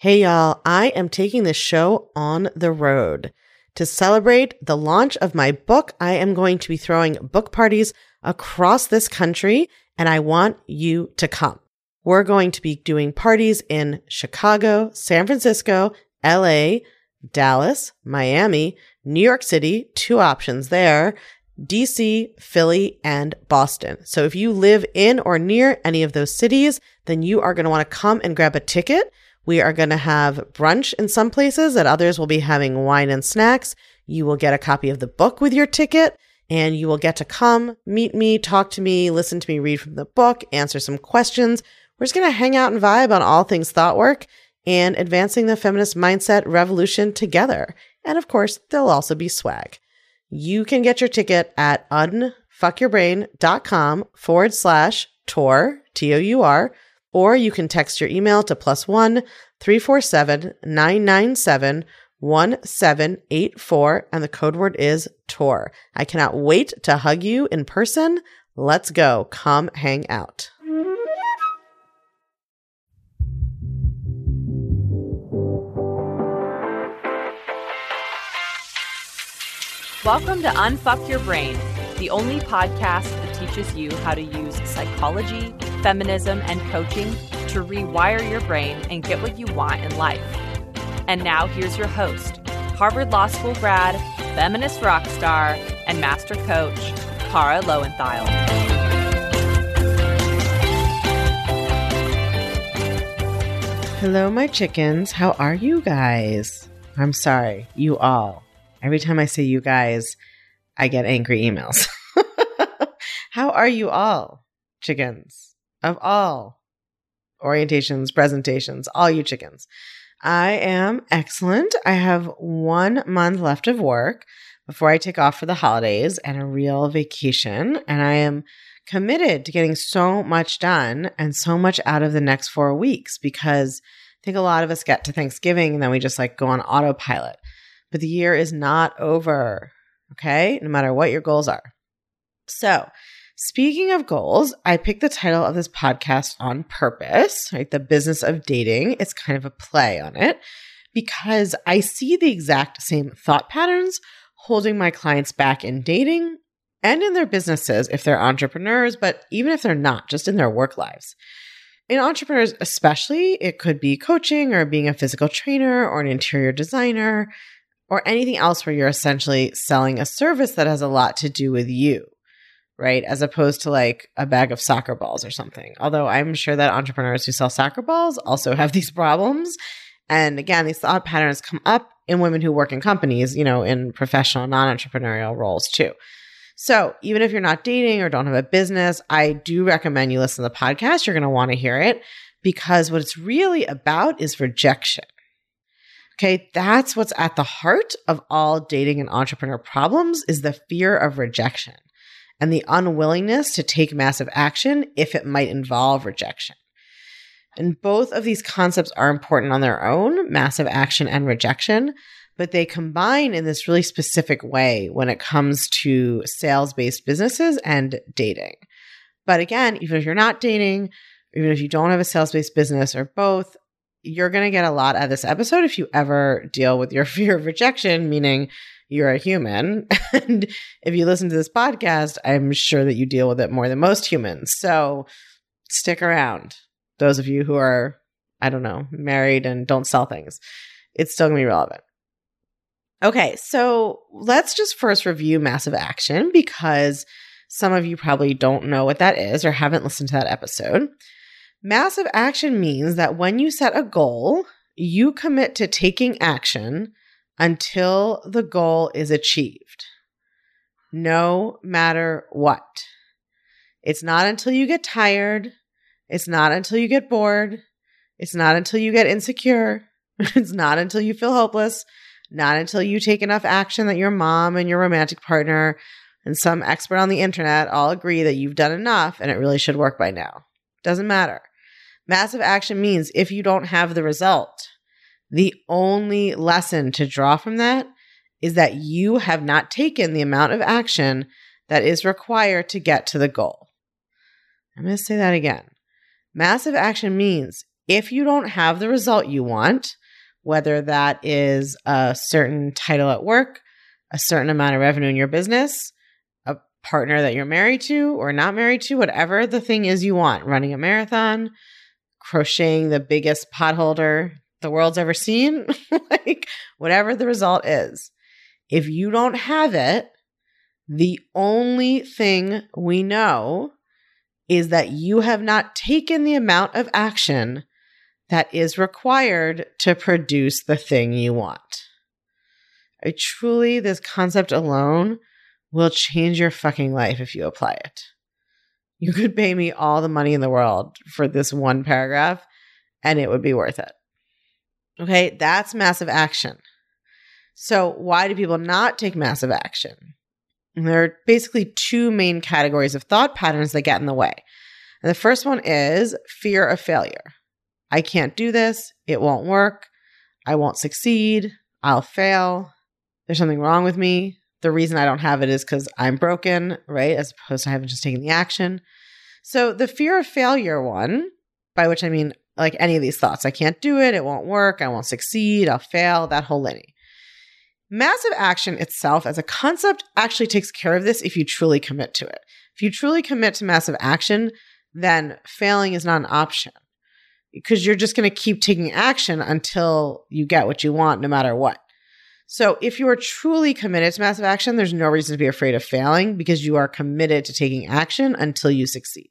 Hey y'all, I am taking this show on the road. To celebrate the launch of my book, I am going to be throwing book parties across this country, and I want you to come. We're going to be doing parties in Chicago, San Francisco, LA, Dallas, Miami, New York City, 2 options there, DC, Philly, and Boston. So if you live in or near any of those cities, then you are going to want to come and grab a ticket. We are going to have brunch in some places, at others we'll be having wine and snacks. You will get a copy of the book with your ticket, and you will get to come, meet me, talk to me, listen to me read from the book, answer some questions. We're just going to hang out and vibe on all things thought work and advancing the feminist mindset revolution together. And of course, there'll also be swag. You can get your ticket at unfuckyourbrain.com/tour, T-O-U-R, or you can text your email to +1 347 997 1784, and the code word is TOUR. I cannot wait to hug you in person. Let's go. Come hang out. Welcome to Unfuck Your Brain, the only podcast that teaches you how to use psychology, feminism, and coaching to rewire your brain and get what you want in life. And now here's your host, Harvard Law School grad, feminist rock star, and master coach, Kara Loewentheil. Hello, my chickens. How are you guys? I'm sorry, you all. Every time I say you guys, I get angry emails. How are you all, chickens? Of all orientations, presentations, all you chickens. I am excellent. I have 1 month left of work before I take off for the holidays and a real vacation. And I am committed to getting so much done and so much out of the next 4 weeks, because I think a lot of us get to Thanksgiving and then we just go on autopilot. But the year is not over, okay? No matter what your goals are. So, speaking of goals, I picked the title of this podcast on purpose, right? The Business of Dating. It's kind of a play on it because I see the exact same thought patterns holding my clients back in dating and in their businesses if they're entrepreneurs, but even if they're not, just in their work lives. In entrepreneurs especially, it could be coaching or being a physical trainer or an interior designer, or anything else where you're essentially selling a service that has a lot to do with you, right? As opposed to a bag of soccer balls or something. Although I'm sure that entrepreneurs who sell soccer balls also have these problems. And again, these thought patterns come up in women who work in companies, in professional, non-entrepreneurial roles too. So even if you're not dating or don't have a business, I do recommend you listen to the podcast. You're going to want to hear it, because what it's really about is rejection. Okay, that's what's at the heart of all dating and entrepreneur problems, is the fear of rejection and the unwillingness to take massive action if it might involve rejection. And both of these concepts are important on their own, massive action and rejection, but they combine in this really specific way when it comes to sales-based businesses and dating. But again, even if you're not dating, even if you don't have a sales-based business or both, you're going to get a lot out of this episode if you ever deal with your fear of rejection, meaning you're a human. And if you listen to this podcast, I'm sure that you deal with it more than most humans. So stick around. Those of you who are, married and don't sell things, it's still going to be relevant. Okay, so let's just first review massive action, because some of you probably don't know what that is or haven't listened to that episode. Massive action means that when you set a goal, you commit to taking action until the goal is achieved, no matter what. It's not until you get tired. It's not until you get bored. It's not until you get insecure. It's not until you feel hopeless. Not until you take enough action that your mom and your romantic partner and some expert on the internet all agree that you've done enough and it really should work by now. Doesn't matter. Massive action means if you don't have the result, the only lesson to draw from that is that you have not taken the amount of action that is required to get to the goal. I'm going to say that again. Massive action means if you don't have the result you want, whether that is a certain title at work, a certain amount of revenue in your business, a partner that you're married to or not married to, whatever the thing is you want, running a marathon, crocheting the biggest pot holder the world's ever seen, like whatever the result is, if you don't have it, the only thing we know is that you have not taken the amount of action that is required to produce the thing you want. Truly, this concept alone will change your fucking life if you apply it. You could pay me all the money in the world for this one paragraph, and it would be worth it. Okay, that's massive action. So why do people not take massive action? And there are basically two main categories of thought patterns that get in the way. And the first one is fear of failure. I can't do this. It won't work. I won't succeed. I'll fail. There's something wrong with me. The reason I don't have it is because I'm broken, right? As opposed to having just taken the action. So the fear of failure one, by which I mean like any of these thoughts, I can't do it. It won't work. I won't succeed. I'll fail. That whole litany. Massive action itself as a concept actually takes care of this if you truly commit to it. If you truly commit to massive action, then failing is not an option because you're just going to keep taking action until you get what you want, no matter what. So if you are truly committed to massive action, there's no reason to be afraid of failing because you are committed to taking action until you succeed.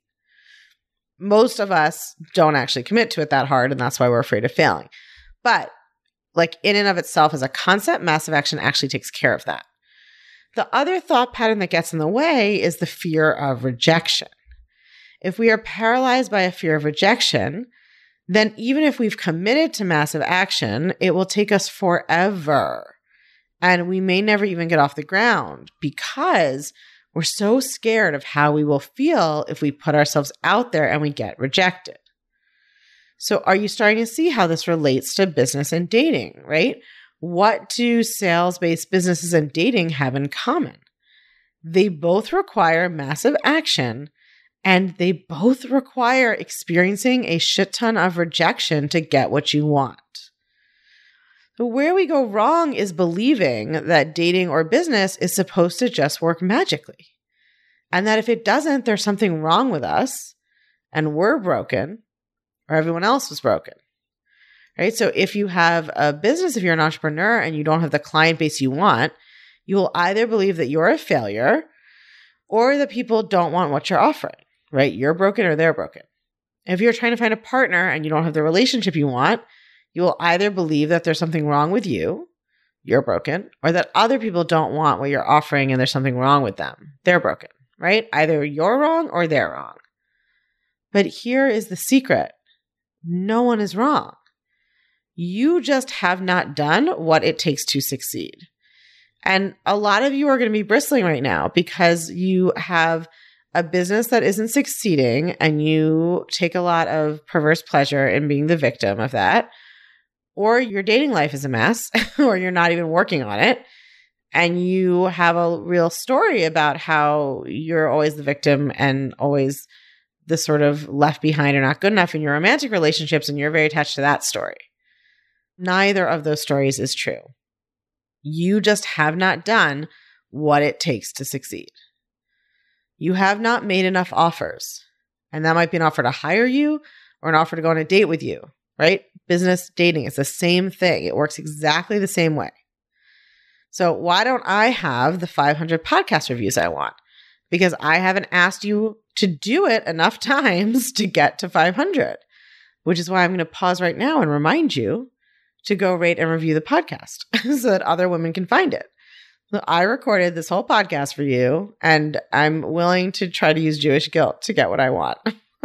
Most of us don't actually commit to it that hard, and that's why we're afraid of failing. But like in and of itself as a concept, massive action actually takes care of that. The other thought pattern that gets in the way is the fear of rejection. If we are paralyzed by a fear of rejection, then even if we've committed to massive action, it will take us forever. And we may never even get off the ground because we're so scared of how we will feel if we put ourselves out there and we get rejected. So are you starting to see how this relates to business and dating, right? What do sales-based businesses and dating have in common? They both require massive action, and they both require experiencing a shit ton of rejection to get what you want. So where we go wrong is believing that dating or business is supposed to just work magically. And that if it doesn't, there's something wrong with us, and we're broken, or everyone else was broken, right? So if you have a business, if you're an entrepreneur and you don't have the client base you want, you will either believe that you're a failure or that people don't want what you're offering, right? You're broken or they're broken. If you're trying to find a partner and you don't have the relationship you want, you will either believe that there's something wrong with you, you're broken, or that other people don't want what you're offering and there's something wrong with them, they're broken, right? Either you're wrong or they're wrong. But here is the secret. No one is wrong. You just have not done what it takes to succeed. And a lot of you are going to be bristling right now because you have a business that isn't succeeding and you take a lot of perverse pleasure in being the victim of that. Or your dating life is a mess, or you're not even working on it. And you have a real story about how you're always the victim and always the sort of left behind or not good enough in your romantic relationships, and you're very attached to that story. Neither of those stories is true. You just have not done what it takes to succeed. You have not made enough offers. And that might be an offer to hire you or an offer to go on a date with you, right? Business, dating, it's the same thing. It works exactly the same way. So why don't I have the 500 podcast reviews I want? Because I haven't asked you to do it enough times to get to 500, which is why I'm going to pause right now and remind you to go rate and review the podcast so that other women can find it. So I recorded this whole podcast for you, and I'm willing to try to use Jewish guilt to get what I want.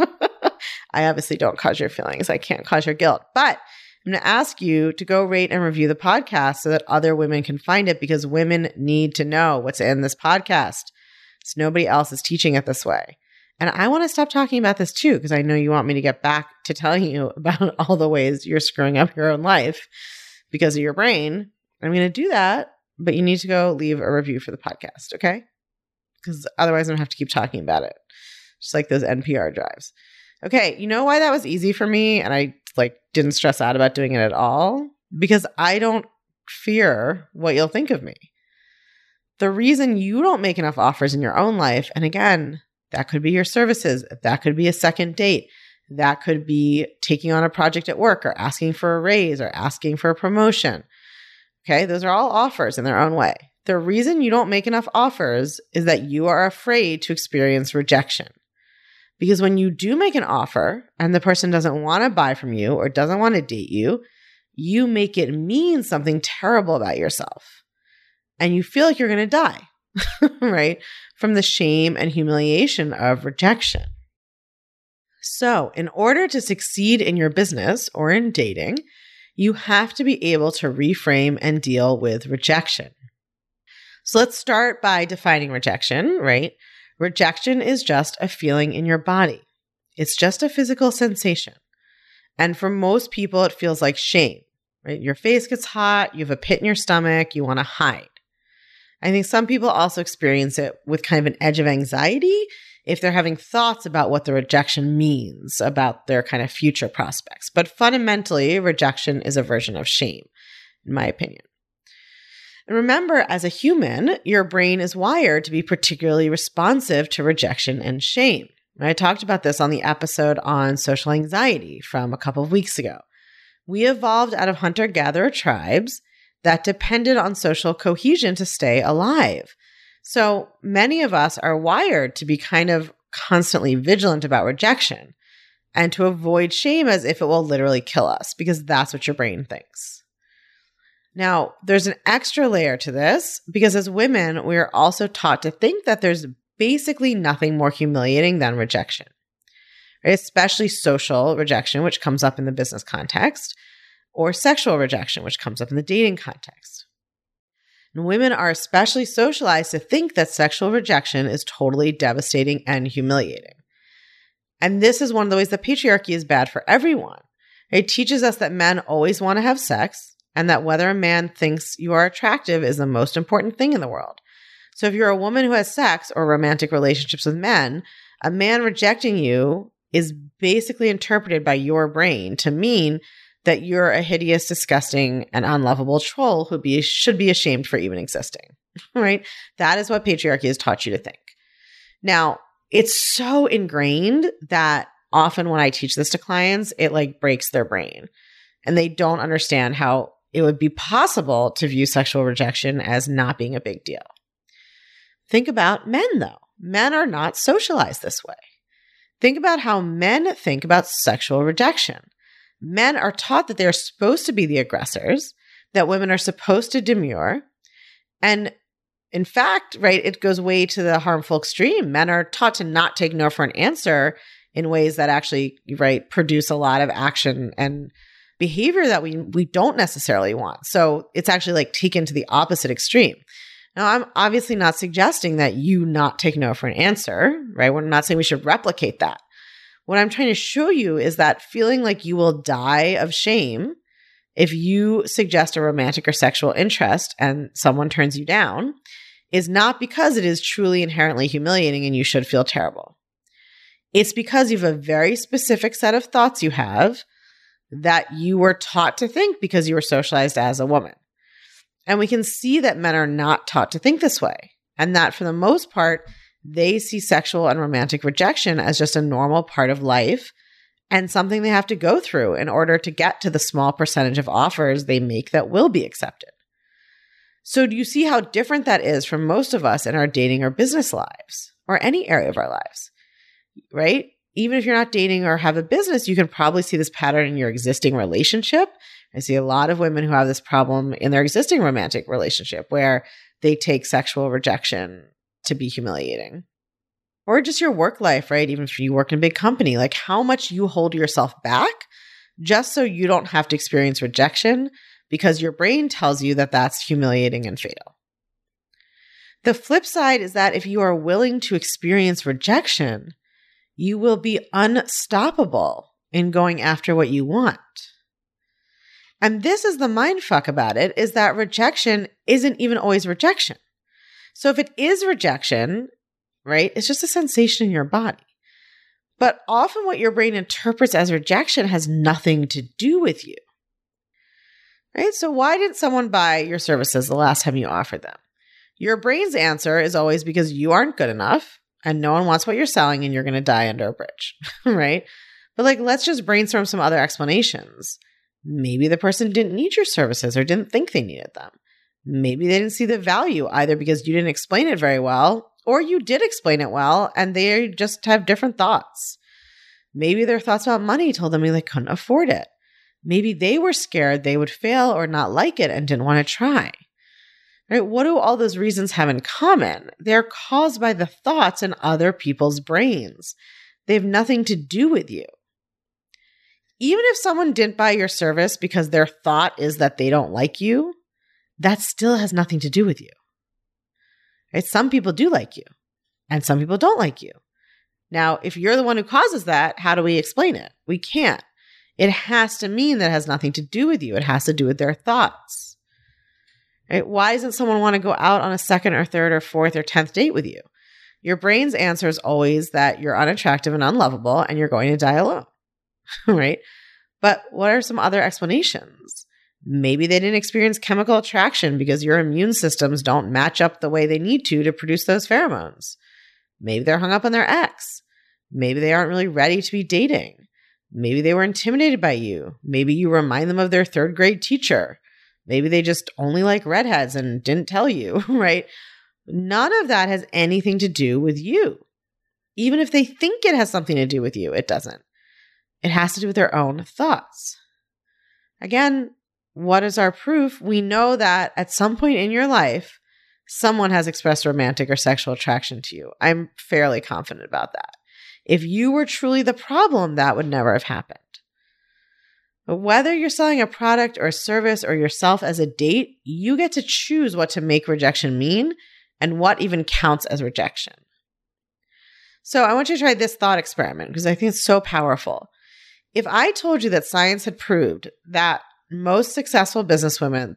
I obviously don't cause your feelings. I can't cause your guilt, but I'm going to ask you to go rate and review the podcast so that other women can find it, because women need to know what's in this podcast. So nobody else is teaching it this way. And I want to stop talking about this too, because I know you want me to get back to telling you about all the ways you're screwing up your own life because of your brain. I'm going to do that, but you need to go leave a review for the podcast, okay? Because otherwise I'm going to have to keep talking about it, just like those NPR drives. Okay, you know why that was easy for me? And I like didn't stress out about doing it at all because I don't fear what you'll think of me. The reason you don't make enough offers in your own life, and again, that could be your services, that could be a second date, that could be taking on a project at work or asking for a raise or asking for a promotion. Okay, those are all offers in their own way. The reason you don't make enough offers is that you are afraid to experience rejection. Because when you do make an offer and the person doesn't want to buy from you or doesn't want to date you, you make it mean something terrible about yourself. And you feel like you're going to die, right? From the shame and humiliation of rejection. So, in order to succeed in your business or in dating, you have to be able to reframe and deal with rejection. So let's start by defining rejection, right? Rejection is just a feeling in your body. It's just a physical sensation. And for most people, it feels like shame, right? Your face gets hot, you have a pit in your stomach, you want to hide. I think some people also experience it with kind of an edge of anxiety if they're having thoughts about what the rejection means about their kind of future prospects. But fundamentally, rejection is a version of shame, in my opinion. And remember, as a human, your brain is wired to be particularly responsive to rejection and shame. I talked about this on the episode on social anxiety from a couple of weeks ago. We evolved out of hunter-gatherer tribes that depended on social cohesion to stay alive. So many of us are wired to be kind of constantly vigilant about rejection and to avoid shame as if it will literally kill us, because that's what your brain thinks. Now, there's an extra layer to this because as women, we are also taught to think that there's basically nothing more humiliating than rejection, right? Especially social rejection, which comes up in the business context, or sexual rejection, which comes up in the dating context. And women are especially socialized to think that sexual rejection is totally devastating and humiliating. And this is one of the ways that patriarchy is bad for everyone. It teaches us that men always want to have sex, and that whether a man thinks you are attractive is the most important thing in the world. So if you're a woman who has sex or romantic relationships with men, a man rejecting you is basically interpreted by your brain to mean that you're a hideous, disgusting, and unlovable troll who should be ashamed for even existing, right? That is what patriarchy has taught you to think. Now, it's so ingrained that often when I teach this to clients, it like breaks their brain. And they don't understand how it would be possible to view sexual rejection as not being a big deal. Think about men, though. Men are not socialized this way. Think about how men think about sexual rejection. Men are taught that they're supposed to be the aggressors, that women are supposed to demur. And in fact, right, it goes way to the harmful extreme. Men are taught to not take no for an answer in ways that actually, right, produce a lot of action and behavior that we don't necessarily want. So it's actually like taken to the opposite extreme. Now, I'm obviously not suggesting that you not take no for an answer, right? I'm not saying we should replicate that. What I'm trying to show you is that feeling like you will die of shame if you suggest a romantic or sexual interest and someone turns you down is not because it is truly inherently humiliating and you should feel terrible. It's because you have a very specific set of thoughts you have that you were taught to think because you were socialized as a woman. And we can see that men are not taught to think this way, and that for the most part, they see sexual and romantic rejection as just a normal part of life and something they have to go through in order to get to the small percentage of offers they make that will be accepted. So do you see how different that is from most of us in our dating or business lives or any area of our lives, right? Even if you're not dating or have a business, you can probably see this pattern in your existing relationship. I see a lot of women who have this problem in their existing romantic relationship where they take sexual rejection to be humiliating. Or just your work life, right? Even if you work in a big company, like how much you hold yourself back just so you don't have to experience rejection because your brain tells you that that's humiliating and fatal. The flip side is that if you are willing to experience rejection, you will be unstoppable in going after what you want. And this is the mindfuck about it, is that rejection isn't even always rejection. So if it is rejection, right, it's just a sensation in your body. But often what your brain interprets as rejection has nothing to do with you. Right? So why didn't someone buy your services the last time you offered them? Your brain's answer is always because you aren't good enough and no one wants what you're selling and you're going to die under a bridge, right? But let's just brainstorm some other explanations. Maybe the person didn't need your services or didn't think they needed them. Maybe they didn't see the value either because you didn't explain it very well, or you did explain it well and they just have different thoughts. Maybe their thoughts about money told them they couldn't afford it. Maybe they were scared they would fail or not like it and didn't want to try. Right? What do all those reasons have in common? They're caused by the thoughts in other people's brains. They have nothing to do with you. Even if someone didn't buy your service because their thought is that they don't like you, that still has nothing to do with you. Right? Some people do like you, and some people don't like you. Now, if you're the one who causes that, how do we explain it? We can't. It has to mean that it has nothing to do with you. It has to do with their thoughts. Right? Why doesn't someone want to go out on a second or third or fourth or 10th date with you? Your brain's answer is always that you're unattractive and unlovable and you're going to die alone. Right? But what are some other explanations? Maybe they didn't experience chemical attraction because your immune systems don't match up the way they need to produce those pheromones. Maybe they're hung up on their ex. Maybe they aren't really ready to be dating. Maybe they were intimidated by you. Maybe you remind them of their third grade teacher. Maybe they just only like redheads and didn't tell you, right? None of that has anything to do with you. Even if they think it has something to do with you, it doesn't. It has to do with their own thoughts. Again, what is our proof? We know that at some point in your life, someone has expressed romantic or sexual attraction to you. I'm fairly confident about that. If you were truly the problem, that would never have happened. But whether you're selling a product or a service or yourself as a date, you get to choose what to make rejection mean and what even counts as rejection. So I want you to try this thought experiment because I think it's so powerful. If I told you that science had proved that the most successful businesswomen,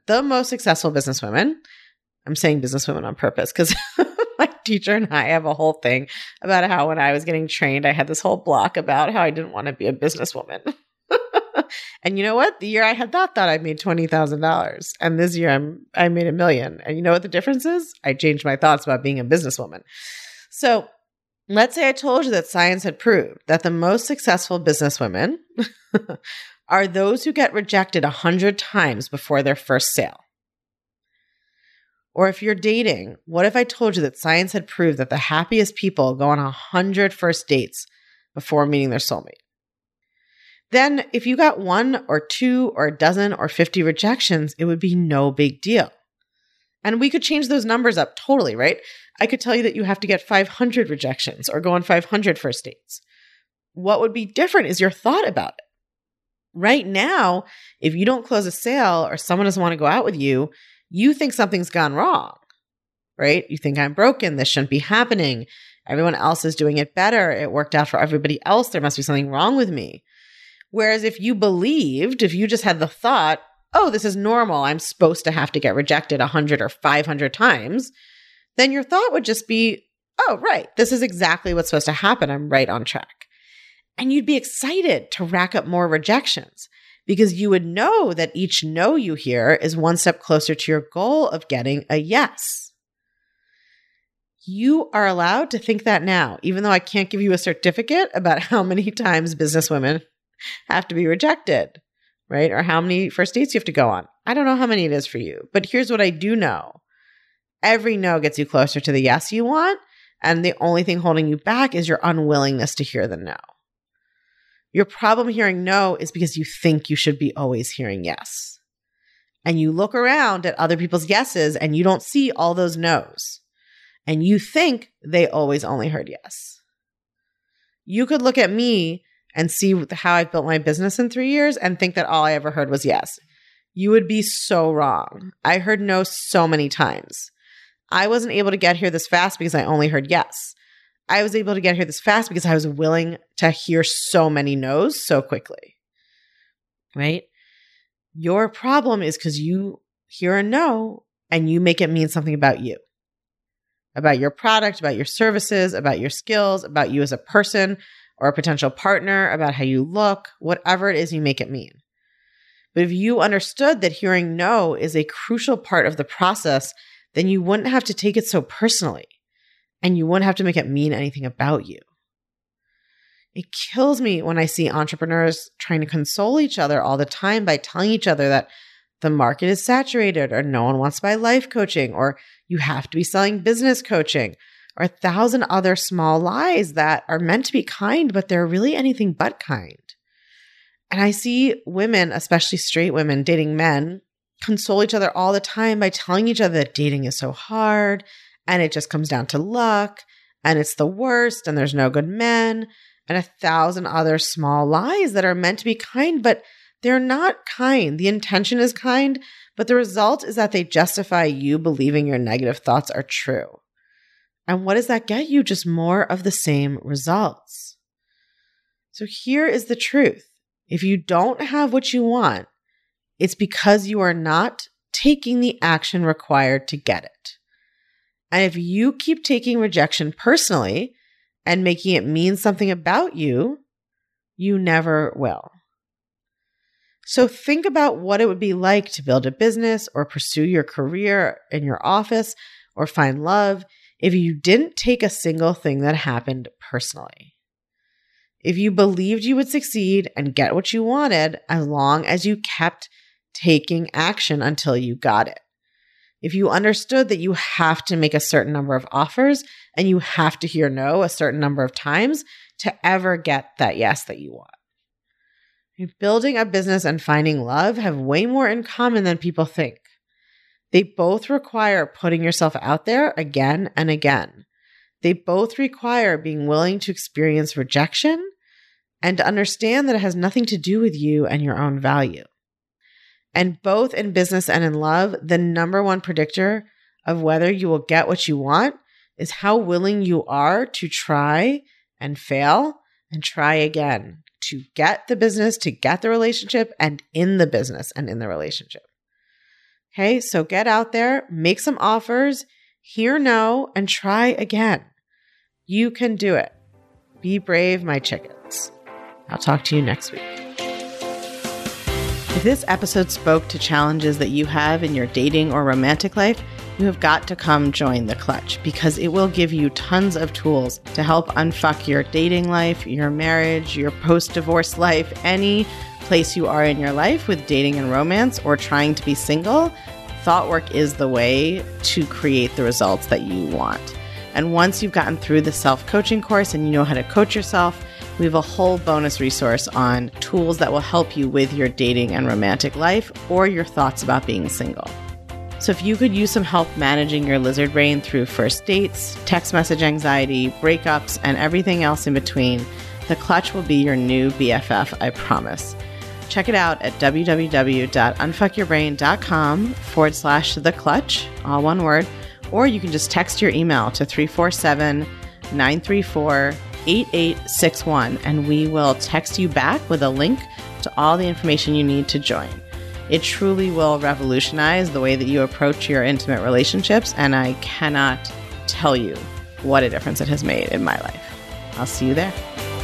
I'm saying businesswomen on purpose because my teacher and I have a whole thing about how when I was getting trained, I had this whole block about how I didn't want to be a businesswoman. And you know what? The year I had that thought, I made $20,000. And this year I made $1 million. And you know what the difference is? I changed my thoughts about being a businesswoman. So let's say I told you that science had proved that the most successful businesswomen are those who get rejected 100 times before their first sale. Or if you're dating, what if I told you that science had proved that the happiest people go on 100 first dates before meeting their soulmate? Then if you got 1 or 2 or a dozen or 50 rejections, it would be no big deal. And we could change those numbers up totally, right? I could tell you that you have to get 500 rejections or go on 500 first dates. What would be different is your thought about it. Right now, if you don't close a sale or someone doesn't want to go out with you, you think something's gone wrong, right? You think I'm broken. This shouldn't be happening. Everyone else is doing it better. It worked out for everybody else. There must be something wrong with me. Whereas if you just had the thought, oh, this is normal, I'm supposed to have to get rejected 100 or 500 times, then your thought would just be, oh, right, this is exactly what's supposed to happen. I'm right on track. And you'd be excited to rack up more rejections because you would know that each no you hear is one step closer to your goal of getting a yes. You are allowed to think that now, even though I can't give you a certificate about how many times businesswomen have to be rejected, right? Or how many first dates you have to go on. I don't know how many it is for you, but here's what I do know. Every no gets you closer to the yes you want, and the only thing holding you back is your unwillingness to hear the no. Your problem hearing no is because you think you should be always hearing yes. And you look around at other people's yeses and you don't see all those no's. And you think they always only heard yes. You could look at me and see how I've built my business in 3 years and think that all I ever heard was yes. You would be so wrong. I heard no so many times. I wasn't able to get here this fast because I only heard yes. I was able to get here this fast because I was willing to hear so many no's so quickly, right? Your problem is because you hear a no and you make it mean something about you, about your product, about your services, about your skills, about you as a person, or a potential partner about how you look, whatever it is you make it mean. But if you understood that hearing no is a crucial part of the process, then you wouldn't have to take it so personally, and you wouldn't have to make it mean anything about you. It kills me when I see entrepreneurs trying to console each other all the time by telling each other that the market is saturated, or no one wants to buy life coaching, or you have to be selling business coaching, or 1,000 other small lies that are meant to be kind, but they're really anything but kind. And I see women, especially straight women, dating men, console each other all the time by telling each other that dating is so hard, and it just comes down to luck, and it's the worst, and there's no good men, and 1,000 other small lies that are meant to be kind, but they're not kind. The intention is kind, but the result is that they justify you believing your negative thoughts are true. And what does that get you? Just more of the same results. So here is the truth. If you don't have what you want, it's because you are not taking the action required to get it. And if you keep taking rejection personally and making it mean something about you, you never will. So think about what it would be like to build a business or pursue your career in your office or find love if you didn't take a single thing that happened personally. If you believed you would succeed and get what you wanted as long as you kept taking action until you got it. If you understood that you have to make a certain number of offers and you have to hear no a certain number of times to ever get that yes that you want. Building a business and finding love have way more in common than people think. They both require putting yourself out there again and again. They both require being willing to experience rejection and to understand that it has nothing to do with you and your own value. And both in business and in love, the number one predictor of whether you will get what you want is how willing you are to try and fail and try again. To get the business, to get the relationship, and in the business and in the relationship. Okay, so get out there, make some offers, hear no, and try again. You can do it. Be brave, my chickens. I'll talk to you next week. If this episode spoke to challenges that you have in your dating or romantic life, you have got to come join The Clutch because it will give you tons of tools to help unfuck your dating life, your marriage, your post-divorce life, any place you are in your life with dating and romance or trying to be single. ThoughtWork is the way to create the results that you want. And once you've gotten through the self-coaching course and you know how to coach yourself, we have a whole bonus resource on tools that will help you with your dating and romantic life or your thoughts about being single. So if you could use some help managing your lizard brain through first dates, text message anxiety, breakups, and everything else in between, The Clutch will be your new BFF, I promise. Check it out at www.unfuckyourbrain.com/The Clutch, all one word, or you can just text your email to 347-934-8861, and we will text you back with a link to all the information you need to join. It truly will revolutionize the way that you approach your intimate relationships, and I cannot tell you what a difference it has made in my life. I'll see you there.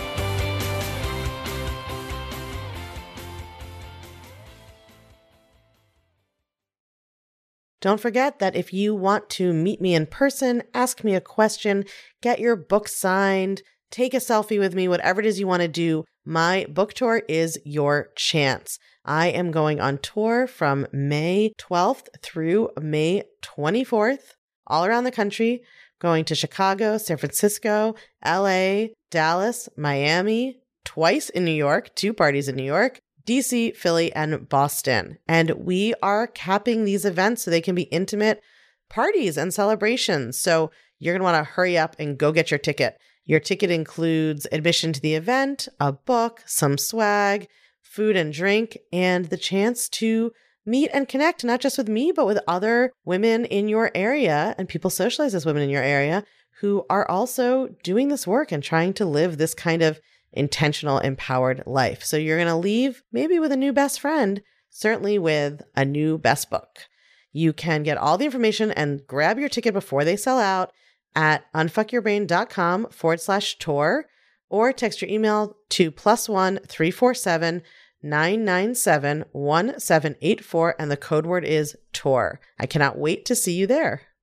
Don't forget that if you want to meet me in person, ask me a question, get your book signed, take a selfie with me, whatever it is you want to do, my book tour is your chance. I am going on tour from May 12th through May 24th, all around the country, going to Chicago, San Francisco, LA, Dallas, Miami, twice in New York, 2 parties in New York, DC, Philly, and Boston. And we are capping these events so they can be intimate parties and celebrations. So you're going to want to hurry up and go get your ticket. Your ticket includes admission to the event, a book, some swag, food and drink, and the chance to meet and connect, not just with me, but with other women in your area and people socialized as women in your area who are also doing this work and trying to live this kind of intentional, empowered life. So you're going to leave maybe with a new best friend, certainly with a new best book. You can get all the information and grab your ticket before they sell out at unfuckyourbrain.com/tour. or text your email to +1 347 997 1784 and the code word is TOUR. I cannot wait to see you there.